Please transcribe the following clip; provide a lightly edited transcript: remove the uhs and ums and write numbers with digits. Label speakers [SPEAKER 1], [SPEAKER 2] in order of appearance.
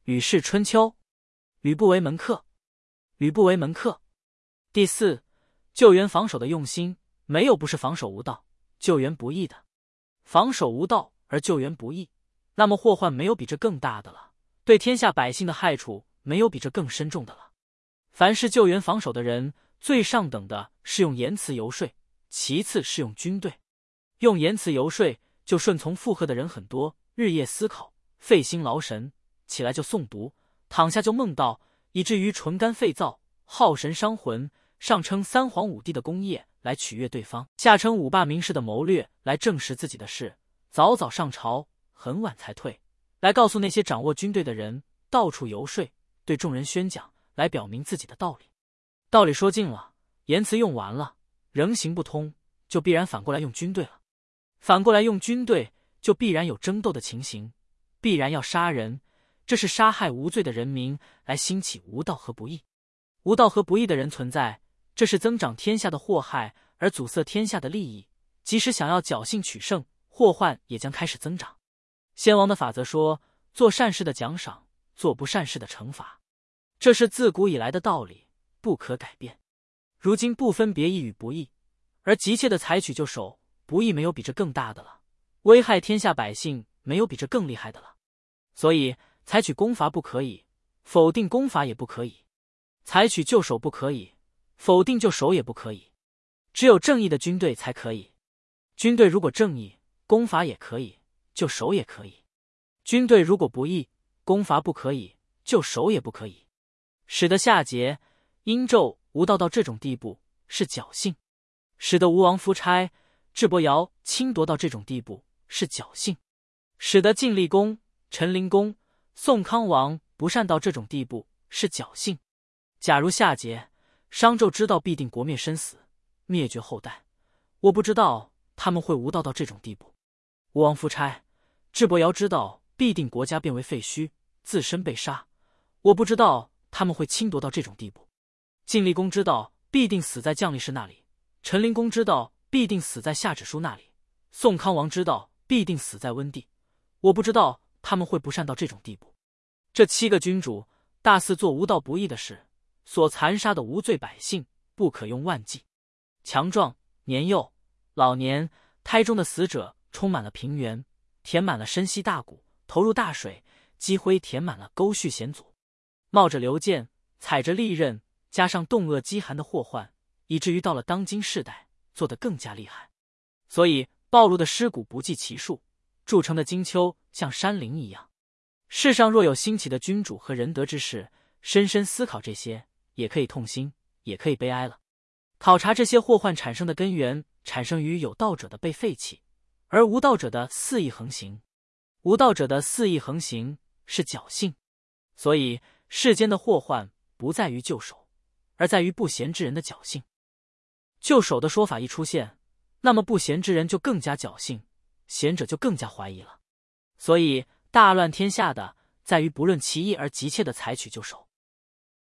[SPEAKER 1] 吕氏春秋。吕不为门客。吕不为门客。第四，救援防守的用心，没有不是防守无道、救援不义的。防守无道而救援不义，那么祸患没有比这更大的了，对天下百姓的害处没有比这更深重的了。凡是救援防守的人，最上等的是用言辞游说，其次是用军队。用言辞游说，就顺从附和的人很多，日夜思考，费心劳神，起来就诵读，躺下就梦到，以至于唇干肺燥，耗神伤魂。上称三皇五帝的功业来取悦对方，下称五霸名士的谋略来证实自己的事，早早上朝，很晚才退，来告诉那些掌握军队的人，到处游说，对众人宣讲，来表明自己的道理。道理说尽了，言辞用完了，仍行不通，就必然反过来用军队了。反过来用军队，就必然有争斗的情形，必然要杀人，这是杀害无罪的人民，来兴起无道和不义。无道和不义的人存在，这是增长天下的祸害，而阻塞天下的利益。即使想要侥幸取胜，祸患也将开始增长。先王的法则说，做善事的奖赏，做不善事的惩罚，这是自古以来的道理，不可改变。如今不分别义与不义，而急切的采取就守，不义没有比这更大的了，危害天下百姓没有比这更厉害的了。所以采取攻伐不可以，否定攻伐也不可以；采取就守不可以，否定就守也不可以。只有正义的军队才可以。军队如果正义，攻伐也可以，就守也可以；军队如果不义，攻伐不可以，就守也不可以。使得夏桀、殷纣无道到这种地步，是侥幸；使得吴王夫差、智伯瑶侵夺到这种地步，是侥幸；使得晋厉公、陈灵公、宋康王不善到这种地步，是侥幸。假如夏桀、商纣知道必定国灭身死，灭绝后代，我不知道他们会无道到这种地步。吴王夫差、智伯瑶知道必定国家变为废墟，自身被杀，我不知道他们会侵夺到这种地步。晋厉公知道必定死在将力士那里，陈灵公知道必定死在夏芷书那里，宋康王知道必定死在温地，我不知道他们会不善到这种地步。这7个君主大肆做无道不义的事，所残杀的无罪百姓不可用万计。强壮、年幼、老年、胎中的死者充满了平原，填满了深溪大谷，投入大水，积灰填满了沟渠险阻，冒着流箭，踩着利刃，加上冻饿饥寒的祸患，以至于到了当今世代，做得更加厉害。所以暴露的尸骨不计其数，筑成的荆丘像山林一样。世上若有兴起的君主和仁德之士，深深思考这些，也可以痛心，也可以悲哀了。考察这些祸患产生的根源，产生于有道者的被废弃，而无道者的肆意横行。无道者的肆意横行是侥幸。所以世间的祸患不在于救守，而在于不贤之人的侥幸。救守的说法一出现，那么不贤之人就更加侥幸，贤者就更加怀疑了。所以大乱天下的在于不论其意而急切的采取救守。